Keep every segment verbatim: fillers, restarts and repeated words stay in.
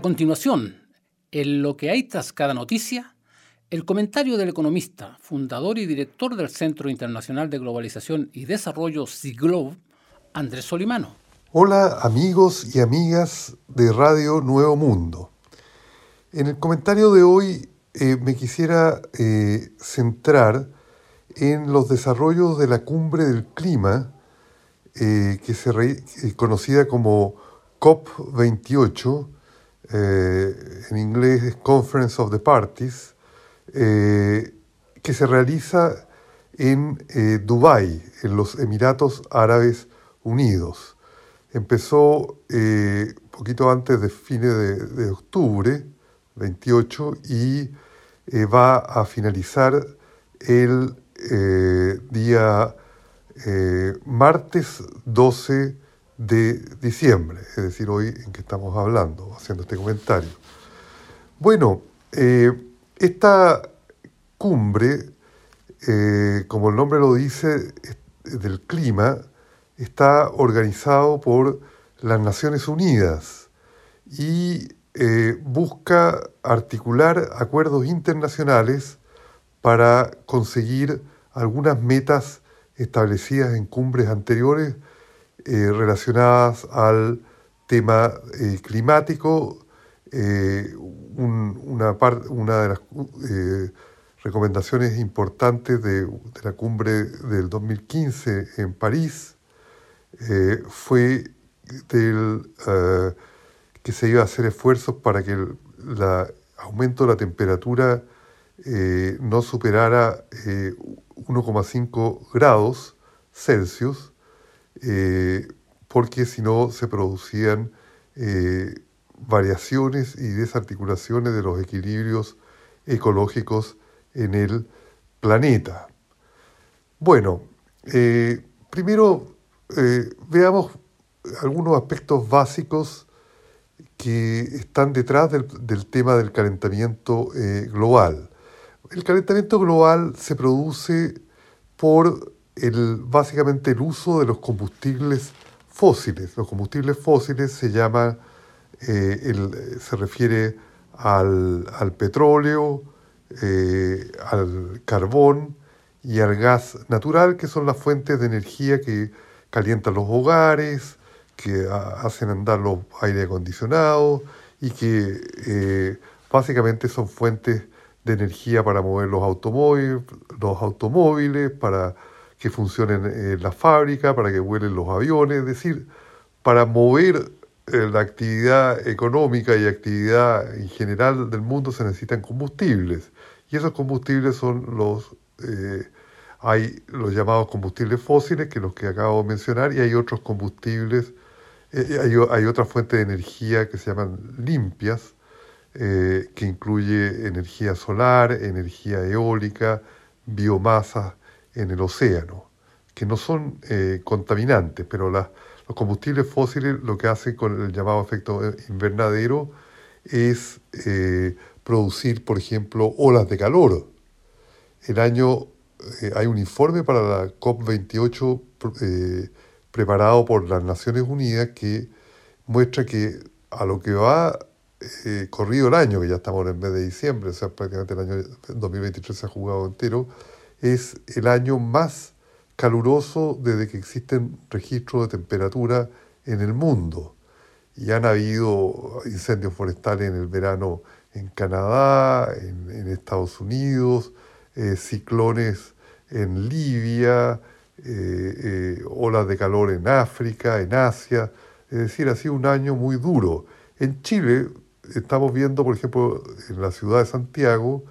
A continuación, en lo que hay tras cada noticia, el comentario del economista, fundador y director del Centro Internacional de Globalización y Desarrollo SIGLOB, Andrés Solimano. Hola amigos y amigas de Radio Nuevo Mundo. En el comentario de hoy eh, me quisiera eh, centrar en los desarrollos de la Cumbre del Clima, eh, que se re, eh, conocida como COP veintiocho, eh, en inglés es Conference of the Parties, eh, que se realiza en eh, Dubái, en los Emiratos Árabes Unidos. Empezó eh, poquito antes de fines de, de octubre, veintiocho, y eh, va a finalizar el eh, día eh, martes doce de diciembre, es decir, hoy en que estamos hablando, haciendo este comentario. Bueno, eh, esta cumbre, eh, como el nombre lo dice, del clima, está organizado por las Naciones Unidas y eh, busca articular acuerdos internacionales para conseguir algunas metas establecidas en cumbres anteriores eh, relacionadas al tema eh, climático. Eh, un, una, par, una de las eh, recomendaciones importantes de, de la cumbre del dos mil quince en París eh, fue del, uh, que se iba a hacer esfuerzos para que el la, aumento de la temperatura eh, no superara eh, uno coma cinco grados Celsius, eh, porque si no se producían eh, variaciones y desarticulaciones de los equilibrios ecológicos en el planeta. Bueno, eh, primero eh, veamos algunos aspectos básicos que están detrás del, del tema del calentamiento eh, global. El calentamiento global se produce por el, básicamente el uso de los combustibles fósiles. Los combustibles fósiles se llaman, eh, el, se refiere al, al petróleo, eh, al carbón y al gas natural, que son las fuentes de energía que calientan los hogares, que hacen andar los aire acondicionados y que eh, básicamente son fuentes de energía para mover los automóviles, los automóviles, para que funcionen eh, las fábricas, para que vuelen los aviones, es decir, para mover eh, la actividad económica y actividad en general del mundo se necesitan combustibles. Y esos combustibles son los, eh, hay los llamados combustibles fósiles, que los que acabo de mencionar, y hay otros combustibles. Eh, hay, hay otra fuente de energía que se llaman limpias, eh, que incluye energía solar, energía eólica, biomasas en el océano, que no son eh, contaminantes, pero las, los combustibles fósiles lo que hacen con el llamado efecto invernadero es eh, producir, por ejemplo, olas de calor. El año, eh, hay un informe para la COP veintiocho eh, preparado por las Naciones Unidas que muestra que a lo que va eh, corrido el año, que ya estamos en el mes de diciembre, o sea, prácticamente el año dos mil veintitrés se ha jugado entero, es el año más caluroso desde que existen registros de temperatura en el mundo. Y han habido incendios forestales en el verano en Canadá, en, en Estados Unidos, eh, ciclones en Libia, Eh, eh, olas de calor en África, en Asia, es decir, ha sido un año muy duro. En Chile estamos viendo, por ejemplo, en la ciudad de Santiago,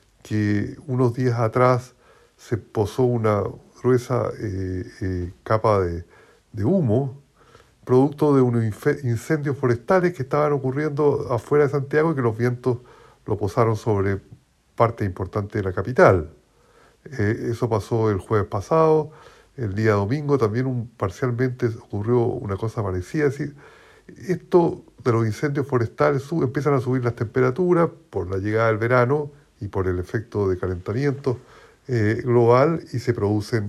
que unos días atrás se posó una gruesa eh, eh, capa de, de humo, producto de unos incendios forestales que estaban ocurriendo afuera de Santiago y que los vientos lo posaron sobre parte importante de la capital. Eh, eso pasó el jueves pasado. El día domingo también un, parcialmente ocurrió una cosa parecida. Es decir, esto de los incendios forestales sub, empiezan a subir las temperaturas por la llegada del verano y por el efecto de calentamiento eh, global y se producen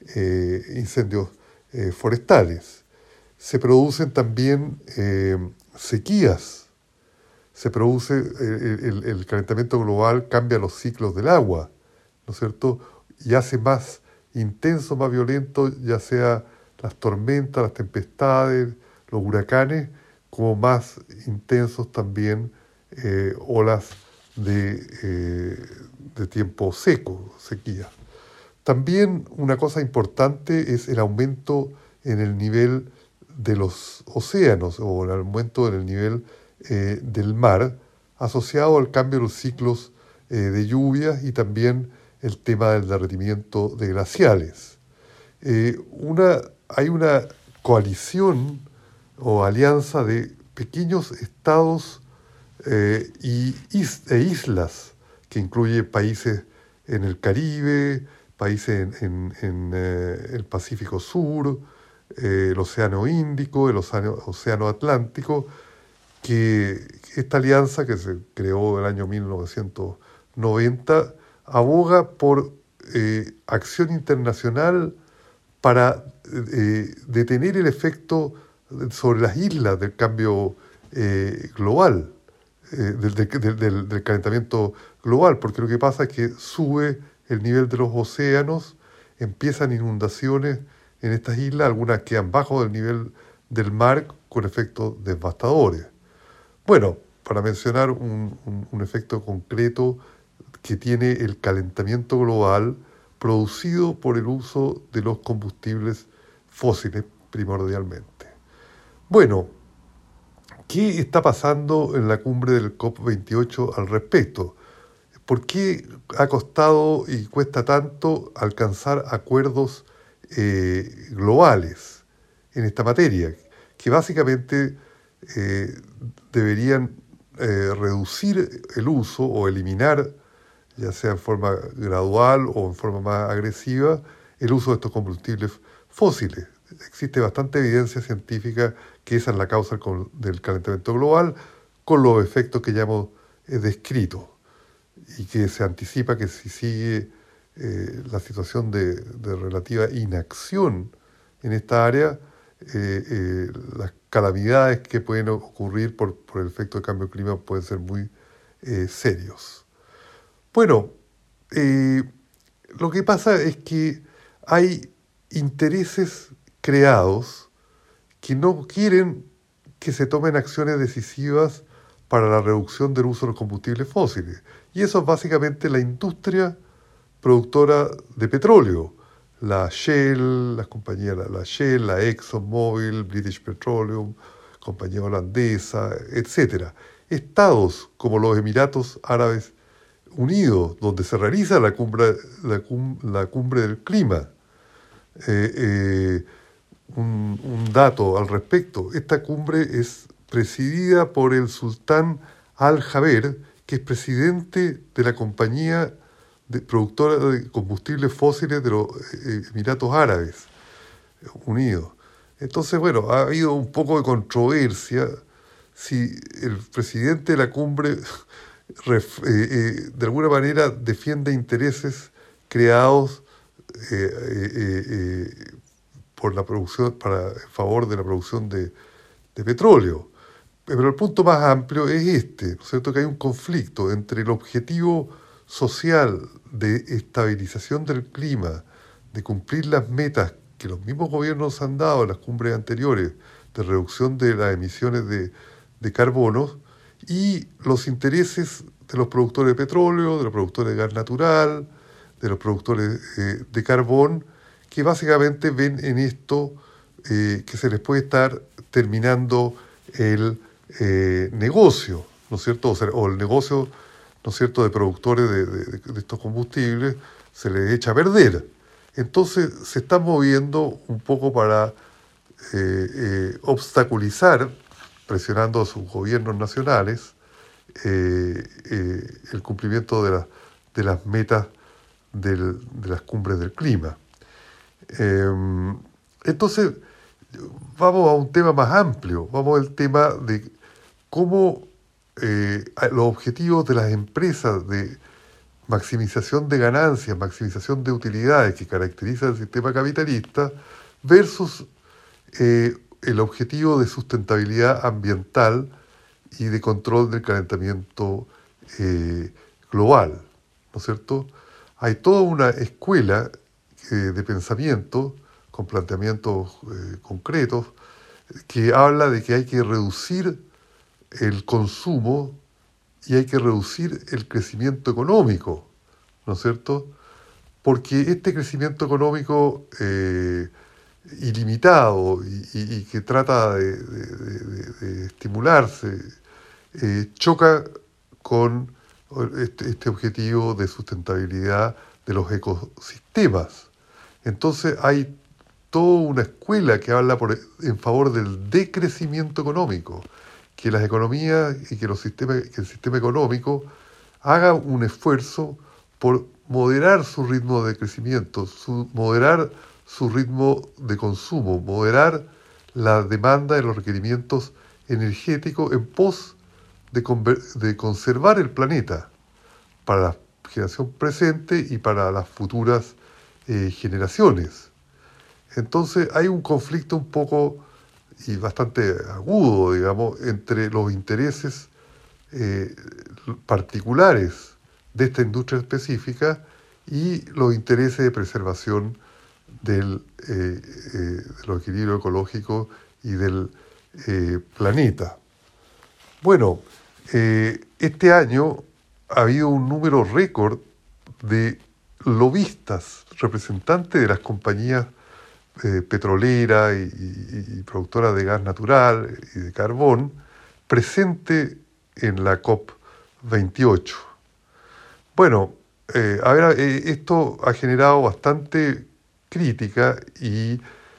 eh, incendios eh, forestales. Se producen también eh, sequías. se produce, el, el, el calentamiento global cambia los ciclos del agua, ¿no es cierto? Y hace más intenso, más violento, ya sea las tormentas, las tempestades, los huracanes, como más intensos también eh, olas de, eh, de tiempo seco, sequía. También una cosa importante es el aumento en el nivel de los océanos o el aumento en el nivel eh, del mar, asociado al cambio de los ciclos eh, de lluvias y también el tema del derretimiento de glaciales. Eh, una, hay una coalición o alianza de pequeños estados eh, y is, e islas que incluye países en el Caribe, países en, en, en eh, el Pacífico Sur, eh, el Océano Índico, el Océano, Océano Atlántico, que esta alianza que se creó en el año mil novecientos noventa aboga por eh, acción internacional para eh, detener el efecto sobre las islas del cambio eh, global, eh, del, del, del, del calentamiento global, porque lo que pasa es que sube el nivel de los océanos, empiezan inundaciones en estas islas, algunas quedan bajo del nivel del mar con efectos devastadores. Bueno, para mencionar un, un, un efecto concreto que tiene el calentamiento global producido por el uso de los combustibles fósiles primordialmente. Bueno, ¿qué está pasando en la cumbre del COP veintiocho al respecto? ¿Por qué ha costado y cuesta tanto alcanzar acuerdos eh, globales en esta materia? Que básicamente eh, deberían eh, reducir el uso o eliminar, ya sea en forma gradual o en forma más agresiva, el uso de estos combustibles fósiles. Existe bastante evidencia científica que esa es la causa del calentamiento global, con los efectos que ya hemos eh, descrito, y que se anticipa que si sigue eh, la situación de, de relativa inacción en esta área, eh, eh, las calamidades que pueden ocurrir por, por el efecto del cambio de clima pueden ser muy eh, serios. Bueno, eh, lo que pasa es que hay intereses creados que no quieren que se tomen acciones decisivas para la reducción del uso de los combustibles fósiles. Y eso es básicamente la industria productora de petróleo. La Shell, las compañías, la, la Shell, la ExxonMobil, British Petroleum, compañía holandesa, etcétera. Estados como los Emiratos Árabes Unidos, donde se realiza la cumbre, la cum, la cumbre del clima. Eh, eh, un, un dato al respecto. Esta cumbre es presidida por el sultán Al-Jaber, que es presidente de la compañía de, productora de combustibles fósiles de los Emiratos Árabes Unidos. Entonces, bueno, ha habido un poco de controversia si el presidente de la cumbre ref, eh, eh, de alguna manera defiende intereses creados eh, eh, eh, por la producción, para en favor de la producción de, de petróleo. Pero el punto más amplio es este, ¿no es cierto?, que hay un conflicto entre el objetivo social de estabilización del clima, de cumplir las metas que los mismos gobiernos han dado en las cumbres anteriores de reducción de las emisiones de, de carbono, y los intereses de los productores de petróleo, de los productores de gas natural, de los productores eh, de carbón, que básicamente ven en esto eh, que se les puede estar terminando el eh, negocio, ¿no es cierto? O, sea, o el negocio, ¿no es cierto?, de productores de, de, de estos combustibles se les echa a perder. Entonces se están moviendo un poco para eh, eh, obstaculizar, presionando a sus gobiernos nacionales, eh, eh, el cumplimiento de, la, de las metas del, de las cumbres del clima. Eh, entonces, vamos a un tema más amplio, vamos al tema de cómo eh, los objetivos de las empresas de maximización de ganancias, maximización de utilidades que caracteriza el sistema capitalista versus eh, el objetivo de sustentabilidad ambiental y de control del calentamiento eh, global, ¿no es cierto? Hay toda una escuela eh, de pensamiento con planteamientos eh, concretos que habla de que hay que reducir el consumo y hay que reducir el crecimiento económico, ¿no es cierto? Porque este crecimiento económico eh, ilimitado y, y, y que trata de, de, de, de estimularse eh, choca con este, este objetivo de sustentabilidad de los ecosistemas. Entonces hay toda una escuela que habla por, en favor del decrecimiento económico, que las economías y que, los sistemas, que el sistema económico haga un esfuerzo por moderar su ritmo de crecimiento, su, moderar su ritmo de consumo, moderar la demanda de los requerimientos energéticos en pos de, conver- de conservar el planeta para la generación presente y para las futuras eh, generaciones. Entonces hay un conflicto un poco y bastante agudo, digamos, entre los intereses eh, particulares de esta industria específica y los intereses de preservación del, eh, eh, de los equilibrios ecológicos y del eh, planeta. Bueno, eh, este año ha habido un número récord de lobistas, representantes de las compañías eh, petroleras y, y, y productoras de gas natural y de carbón, presente en la COP veintiocho. Bueno, eh, a ver, eh, esto ha generado bastante crítica y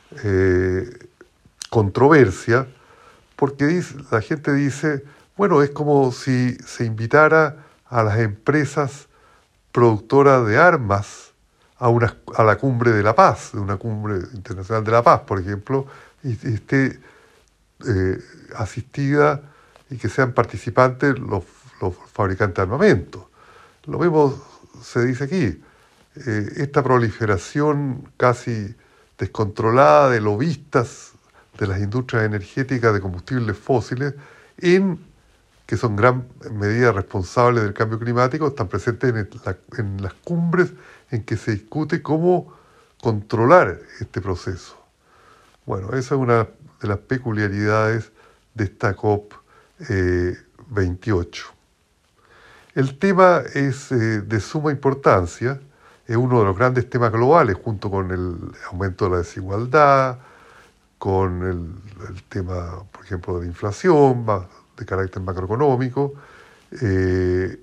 eh, controversia, porque dice, la gente dice, bueno, es como si se invitara a las empresas productoras de armas a, una, a la cumbre de la paz, de una cumbre internacional de la paz, por ejemplo, y, y esté eh, asistida y que sean participantes los, los fabricantes de armamento. Lo mismo se dice aquí, eh, esta proliferación casi descontrolada de lobistas de las industrias energéticas de combustibles fósiles, en, que son gran medida responsables del cambio climático, están presentes en, la, en las cumbres en que se discute cómo controlar este proceso. Bueno, esa es una de las peculiaridades de esta COP eh, veintiocho. El tema es eh, de suma importancia, es uno de los grandes temas globales, junto con el aumento de la desigualdad, con el, el tema, por ejemplo, de la inflación de carácter macroeconómico. Eh,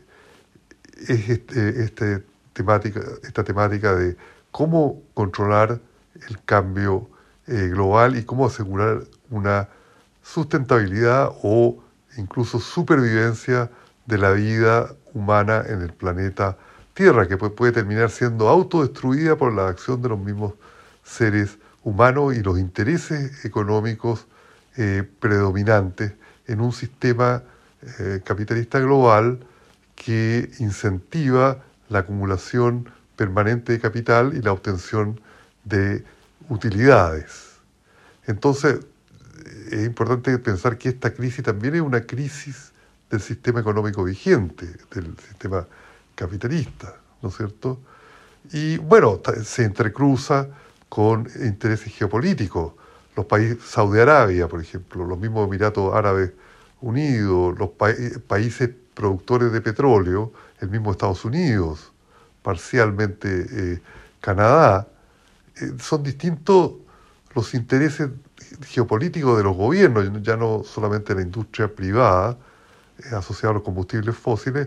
es este, este temática, esta temática de cómo controlar el cambio eh, global y cómo asegurar una sustentabilidad o incluso supervivencia de la vida humana en el planeta Tierra, que puede terminar siendo autodestruida por la acción de los mismos seres humanos y los intereses económicos eh, predominantes en un sistema eh, capitalista global que incentiva la acumulación permanente de capital y la obtención de utilidades. Entonces, es importante pensar que esta crisis también es una crisis del sistema económico vigente, del sistema capitalista, ¿no es cierto? Y bueno, se entrecruza con intereses geopolíticos. Los países, Saudi Arabia, por ejemplo, los mismos Emiratos Árabes Unidos, los pa- países productores de petróleo, el mismo Estados Unidos, parcialmente eh, Canadá, eh, son distintos los intereses geopolíticos de los gobiernos, ya no solamente la industria privada eh, asociada a los combustibles fósiles,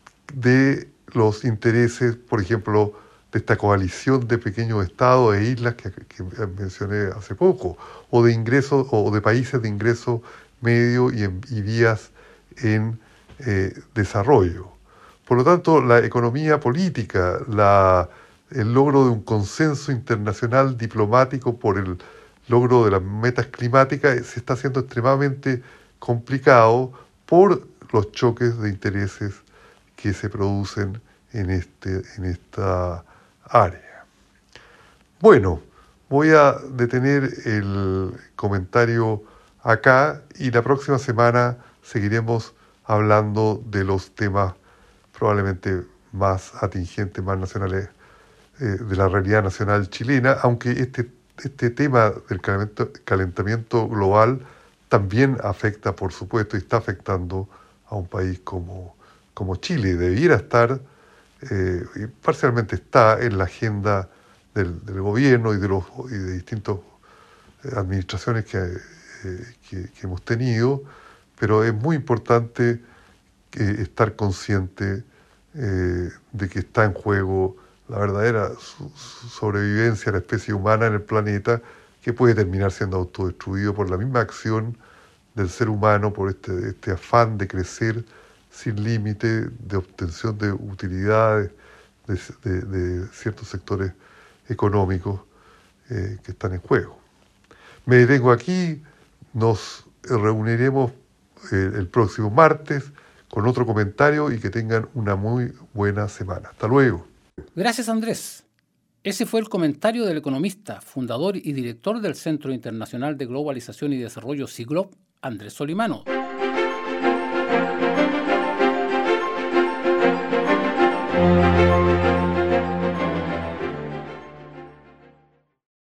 de los intereses, por ejemplo, de esta coalición de pequeños estados e islas que, que mencioné hace poco, o de ingresos, o de países de ingreso medio y, en, y vías en eh, desarrollo. Por lo tanto, la economía política, la, el logro de un consenso internacional diplomático por el logro de las metas climáticas se está haciendo extremadamente complicado por los choques de intereses que se producen en, este, en esta área. Bueno, voy a detener el comentario acá y la próxima semana seguiremos hablando de los temas probablemente más atingentes, más nacionales, eh, de la realidad nacional chilena, aunque este, este tema del calentamiento, calentamiento global también afecta, por supuesto, y está afectando a un país como, como Chile. Debiera estar, eh, y parcialmente está, en la agenda del, del gobierno y de, los, y de distintas administraciones que, eh, que, que hemos tenido, pero es muy importante eh, estar consciente eh, de que está en juego la verdadera su, su sobrevivencia de la especie humana en el planeta, que puede terminar siendo autodestruido por la misma acción del ser humano, por este, este afán de crecer sin límite, de obtención de utilidades de, de, de ciertos sectores económicos eh, que están en juego. Me detengo aquí, nos reuniremos eh, el próximo martes con otro comentario y que tengan una muy buena semana. Hasta luego. Gracias, Andrés. Ese fue el comentario del economista, fundador y director del Centro Internacional de Globalización y Desarrollo, SIGLOB, Andrés Solimano.